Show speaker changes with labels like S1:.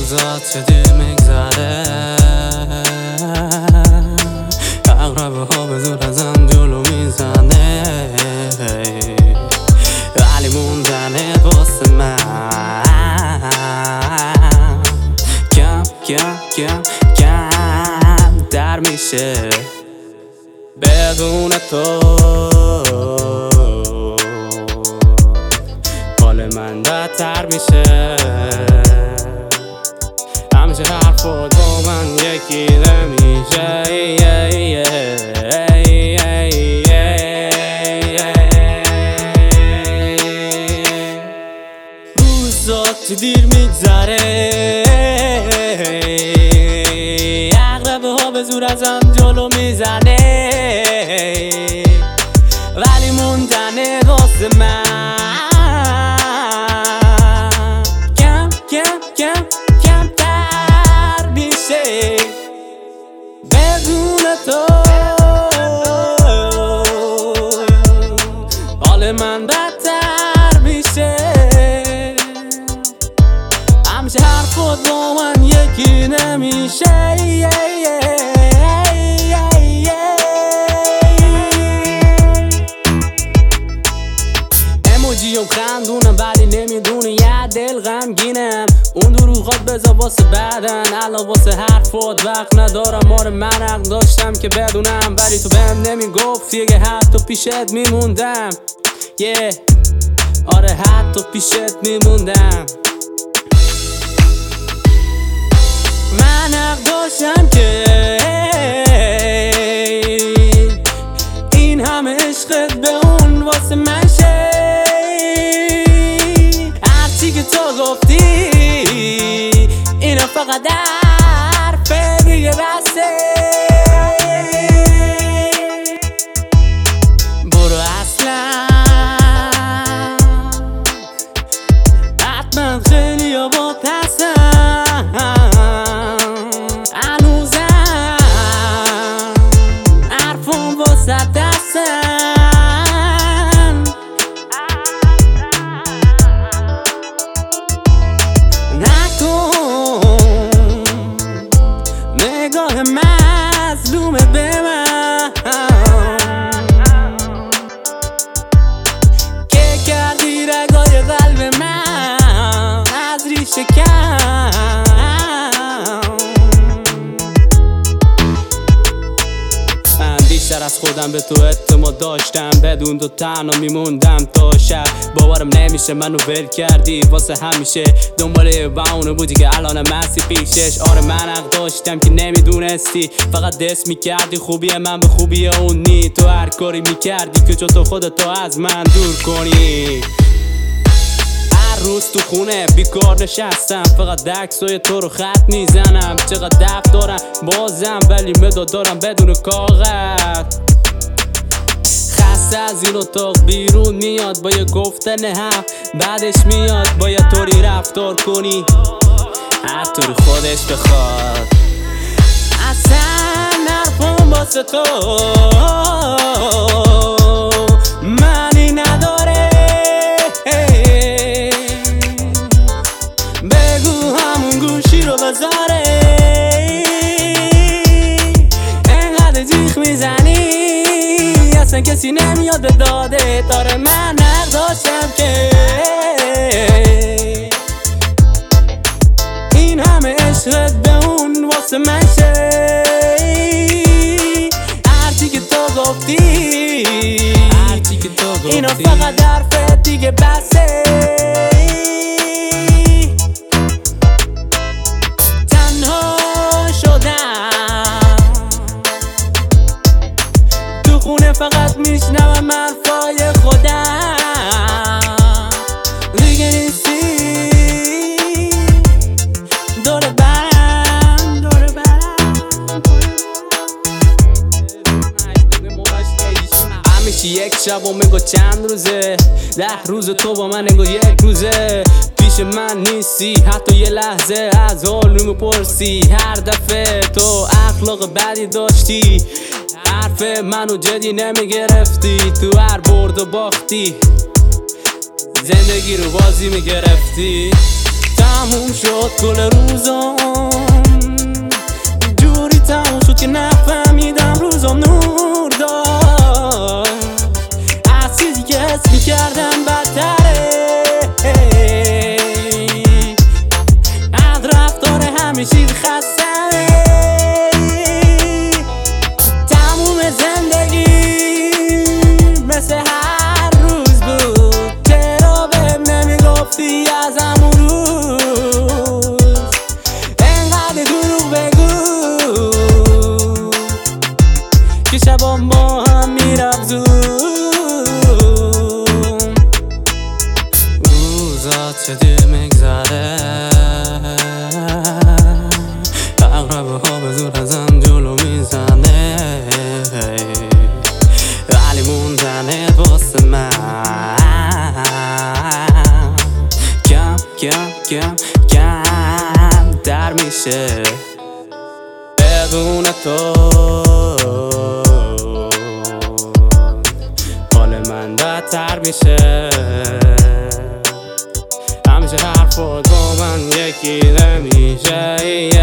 S1: روزات چه دیر میگذره، اقربه ها به زور ازم جلو میزنه، ولی موندنه واسه من کم در میشه بدون تو. حال من بدتر میشه، همیشه حرفات با من یکی نمیشه. روزات دیر میگذره، اقربه ها به زور ازم جلو میزنه، ولی موندنه واسه من کمتر میشه بدون تو. حال من بدتر میشه، همیشه حرفات با من یکی نمیشه. اموجیام خندونم ولی نمیدونه یه دل غمگینم. اون دروغات بذار واسه بعدن، الان واسه حرفات وقت ندارم. آره من حق داشتم که بدونم، ولی تو بهم نمیگفتی که حتی پیشت میموندم. آره حتی پیشت میموندم. من حق داشتم که این همه عشقت به اون واسه من شه. هرچی که تو گفتی اینا فقط حرفه دیگه بسه. برو اصلا حتما خیلی ها با ترسم، هنوزم حرفم واسه دستم. نگاه مظلومه به من که کردی رگای قلب من از ریشه کم. من بیشتر از خودم به تو اعتماد داشتم، بدون تو تنها میموندم تا شب. باورم نمیشه منو ول کردی واسه همیشه، دنباله بهونه بودی که الانم هستی پیشش. آره من حق داشتم که نمیدونستی، فقط دست میکردی خوبی من به خوبی اون نی. تو هر کاری میکردی که تو خودتو از من دور کنی. هر روز تو خونه بیکار نشستم، فقط عکسای تو رو خط میزنم. چقدر دفع دارم بازم ولی مداد دارم بدون کاغذ. خسته از این اتاق بیرون میاد با یه گفتن هم، بعدش میاد با یه طوری رفتار کنی هر طوری خودش بخواد. اصلا حرفم واسه تو معنی نداره. بگو همون گوشی رو بذاره، انقدر جیغ میزنی اصلا کسی نمیاد به داده. داره من حق داشتم که این همه عشقت به اون واسه من شه. هرچی که تو گفتی اینا فقط حرفت دیگه بسه. تنها شدم تو خونه، فقط میشنوم حرفای خودم. دیگه نیستی دور برم همیشه یک شب و میگو چند روزه، 10 روز تو با من انگار یک روزه. پیش من نیستی حتی یه لحظه، از حال میپرسی هر دفعه. تو اخلاق بدی داشتی، حرف منو جدی نمیگرفتی. تو هر برد و باختی زندگی رو بازی میگرفتی. تموم شد کل روزم، جوری تموم شد که نفهمیدم روزم نور داشت از چیزی که حس میکردم بدتره، از رفتار همه چیز خستمه. تموم زندگی مثل هر روز بود، چرا بهم نمیگفتی از همون روز انقدر دروغ بگو که شبام با هم میرفت زود. روزات چه دیر میگذره، اقربه ها به زور ازم جلو میزنه، ولی موندنت واسه من کم کم کم کم در میشه بدون تو. حال من بدتر میشه، همیشه حرفات با من یکی نمیشه.